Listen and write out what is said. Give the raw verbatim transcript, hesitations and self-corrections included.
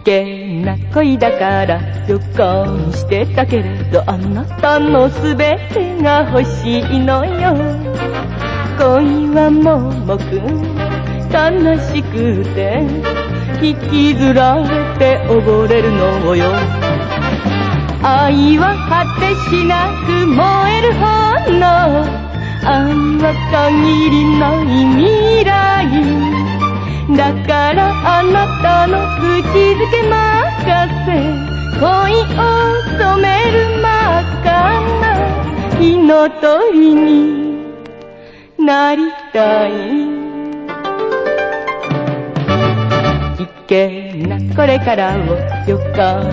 険な恋だから予感してたけれど、あなたのすべてが欲しいのよ。恋はももくん悲しくて引きずられて溺れるのよ。愛は果てしなく燃える炎、愛は限りない未来だから、あなたの口づけ任せ、恋を染める真っ赤な火の鳥になりたい。危険なこれからを予感